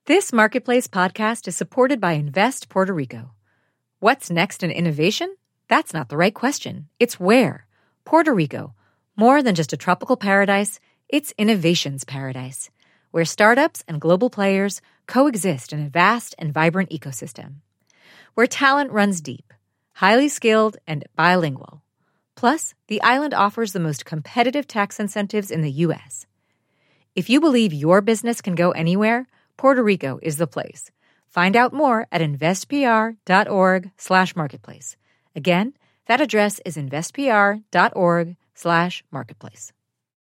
This Marketplace podcast is supported by Invest Puerto Rico. What's next in innovation? That's not the right question. It's where. Puerto Rico. More than just a tropical paradise, it's innovation's paradise, where startups and global players coexist in a vast and vibrant ecosystem. Where talent runs deep, highly skilled, and bilingual. Plus, the island offers the most competitive tax incentives in the U.S. If you believe your business can go anywhere, Puerto Rico is the place. Find out more at investpr.org/marketplace. Again, that address is investpr.org/marketplace.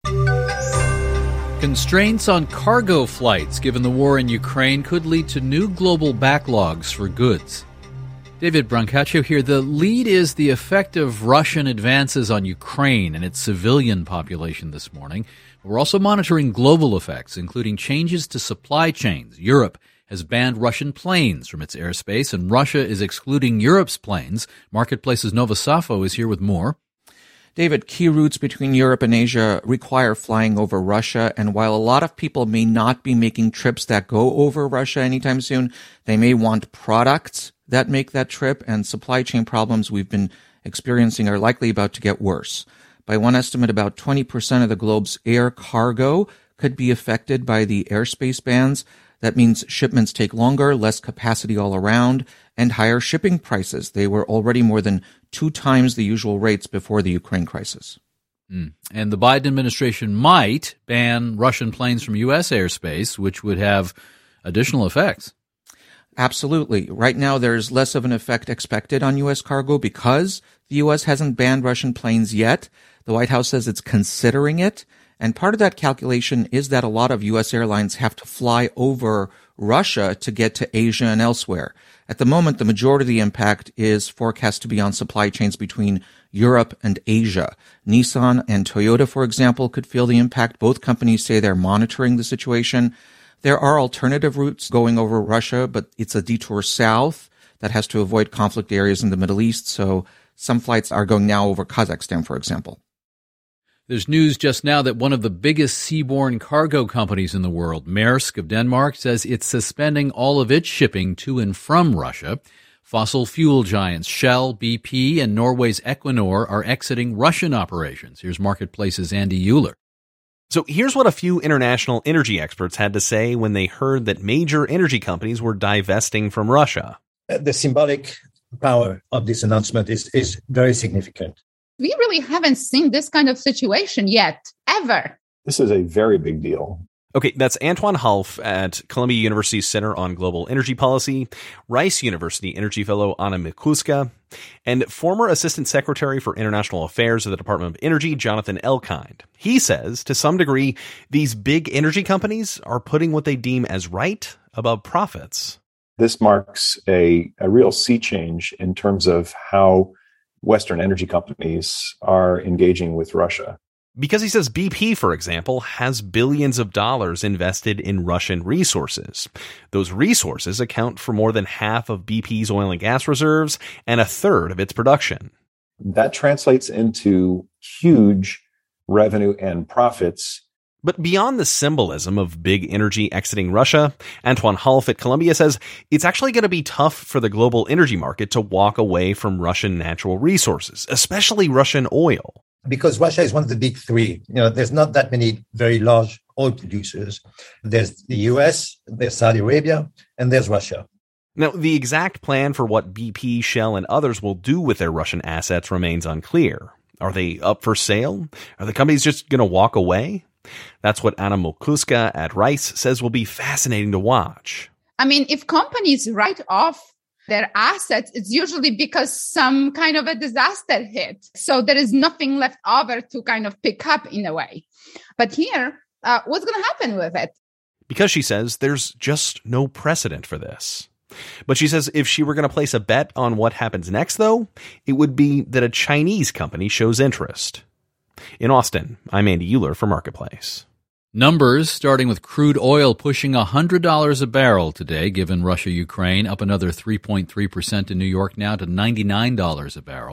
Constraints on cargo flights given the war in Ukraine could lead to new global backlogs for goods. David Brancaccio here. The lead is the effect of Russian advances on Ukraine and its civilian population this morning. We're also monitoring global effects, including changes to supply chains. Europe has banned Russian planes from its airspace, and Russia is excluding Europe's planes. Marketplace's Nova Safo is here with more. David, key routes between Europe and Asia require flying over Russia, and while a lot of people may not be making trips that go over Russia anytime soon, they may want products that make that trip, and supply chain problems we've been experiencing are likely about to get worse. By one estimate, about 20% of the globe's air cargo could be affected by the airspace bans. That means shipments take longer, less capacity all around, and higher shipping prices. They were already more than 2 times the usual rates before the Ukraine crisis. And the Biden administration might ban Russian planes from U.S. airspace, which would have additional effects. Absolutely. Right now, there's less of an effect expected on U.S. cargo because the U.S. hasn't banned Russian planes yet. The White House says it's considering it. And part of that calculation is that a lot of U.S. airlines have to fly over Russia to get to Asia and elsewhere. At the moment, the majority of the impact is forecast to be on supply chains between Europe and Asia. Nissan and Toyota, for example, could feel the impact. Both companies say they're monitoring the situation. There are alternative routes going over Russia, but it's a detour south that has to avoid conflict areas in the Middle East. So some flights are going now over Kazakhstan, for example. There's news just now that one of the biggest seaborne cargo companies in the world, Maersk of Denmark, says it's suspending all of its shipping to and from Russia. Fossil fuel giants Shell, BP, and Norway's Equinor are exiting Russian operations. Here's Marketplace's Andy Euler. So here's what a few international energy experts had to say when they heard that major energy companies were divesting from Russia. The symbolic power of this announcement is very significant. We really haven't seen this kind of situation yet, ever. This is a very big deal. Okay, that's Antoine Half at Columbia University's Center on Global Energy Policy, Rice University Energy Fellow Anna Mikuska, and former Assistant Secretary for International Affairs of the Department of Energy, Jonathan Elkind. He says, to some degree, these big energy companies are putting what they deem as right above profits. This marks a real sea change in terms of how Western energy companies are engaging with Russia. Because he says BP, for example, has billions of dollars invested in Russian resources. Those resources account for more than half of BP's oil and gas reserves and a third of its production. That translates into huge revenue and profits. But beyond the symbolism of big energy exiting Russia, Antoine Half at Columbia says it's actually going to be tough for the global energy market to walk away from Russian natural resources, especially Russian oil. Because Russia is one of the big three. There's not that many very large oil producers. There's the US, there's Saudi Arabia, and there's Russia. Now, the exact plan for what BP, Shell, and others will do with their Russian assets remains unclear. Are they up for sale? Are the companies just going to walk away? That's what Anna Mikuska at Rice says will be fascinating to watch. I mean, if companies write off their assets, it's usually because some kind of a disaster hit. So there is nothing left over to kind of pick up in a way. But here, what's going to happen with it? Because she says there's just no precedent for this. But she says if she were going to place a bet on what happens next, though, it would be that a Chinese company shows interest. In Austin, I'm Andy Euler for Marketplace. Numbers starting with crude oil pushing $100 a barrel today, given Russia-Ukraine, up another 3.3% in New York now to $99 a barrel.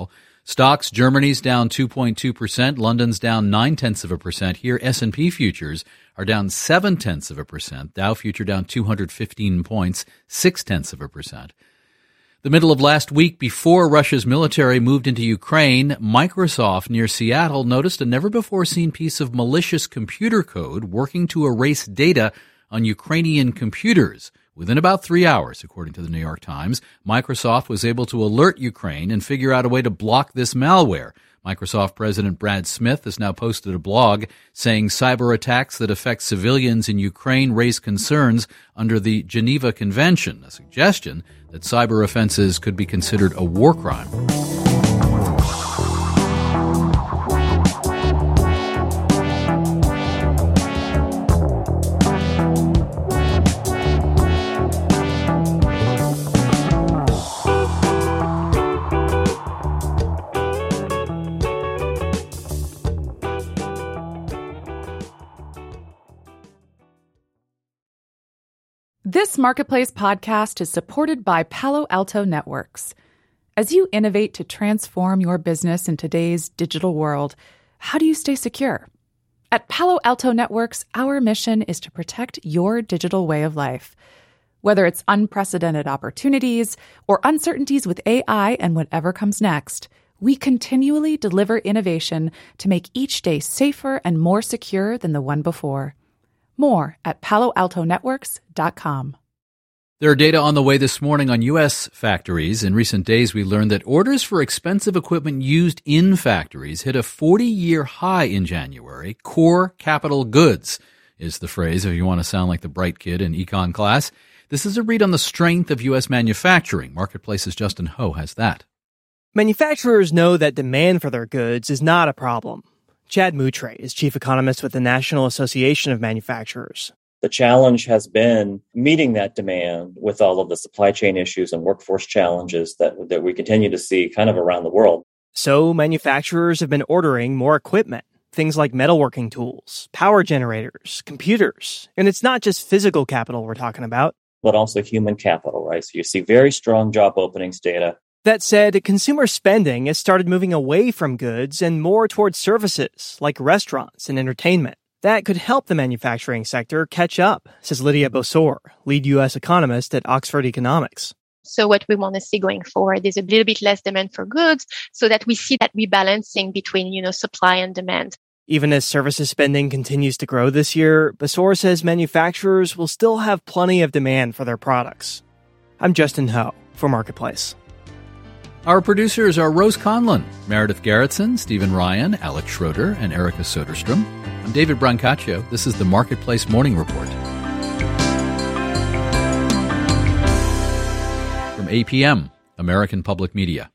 Stocks, Germany's down 2.2%, London's down 0.9%. Here, S&P futures are down 0.7%, Dow future down 215 points, 0.6%. The middle of last week, before Russia's military moved into Ukraine, Microsoft near Seattle noticed a never-before-seen piece of malicious computer code working to erase data on Ukrainian computers. Within about 3 hours, according to the New York Times, Microsoft was able to alert Ukraine and figure out a way to block this malware. Microsoft President Brad Smith has now posted a blog saying cyber attacks that affect civilians in Ukraine raise concerns under the Geneva Convention, a suggestion that cyber offenses could be considered a war crime. This Marketplace podcast is supported by Palo Alto Networks. As you innovate to transform your business in today's digital world, how do you stay secure? At Palo Alto Networks, our mission is to protect your digital way of life. Whether it's unprecedented opportunities or uncertainties with AI and whatever comes next, we continually deliver innovation to make each day safer and more secure than the one before. More at PaloAltoNetworks.com. There are data on the way this morning on U.S. factories. In recent days, we learned that orders for expensive equipment used in factories hit a 40-year high in January. Core capital goods is the phrase if you want to sound like the bright kid in econ class. This is a read on the strength of U.S. manufacturing. Marketplace's Justin Ho has that. Manufacturers know that demand for their goods is not a problem. Chad Moutre is chief economist with the National Association of Manufacturers. The challenge has been meeting that demand with all of the supply chain issues and workforce challenges that we continue to see kind of around the world. So manufacturers have been ordering more equipment, things like metalworking tools, power generators, computers. And it's not just physical capital we're talking about, but also human capital, right? So you see very strong job openings data. That said, consumer spending has started moving away from goods and more towards services like restaurants and entertainment. That could help the manufacturing sector catch up, says Lydia Bosor, lead U.S. economist at Oxford Economics. So what we want to see going forward is a little bit less demand for goods so that we see that rebalancing between, supply and demand. Even as services spending continues to grow this year, Bosor says manufacturers will still have plenty of demand for their products. I'm Justin Ho for Marketplace. Our producers are Rose Conlon, Meredith Garrettson, Stephen Ryan, Alex Schroeder, and Erica Soderstrom. I'm David Brancaccio. This is the Marketplace Morning Report. From APM, American Public Media.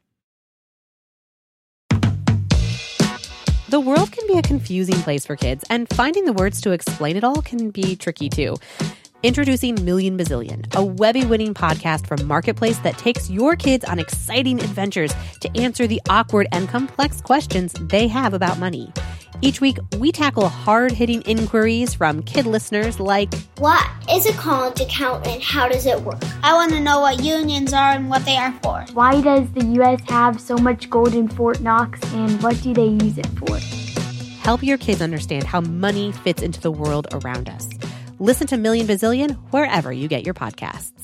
The world can be a confusing place for kids, and finding the words to explain it all can be tricky too. Introducing Million Bazillion, a Webby-winning podcast from Marketplace that takes your kids on exciting adventures to answer the awkward and complex questions they have about money. Each week, we tackle hard-hitting inquiries from kid listeners like, what is a college account and how does it work? I want to know what unions are and what they are for. Why does the U.S. have so much gold in Fort Knox and what do they use it for? Help your kids understand how money fits into the world around us. Listen to Million Bazillion wherever you get your podcasts.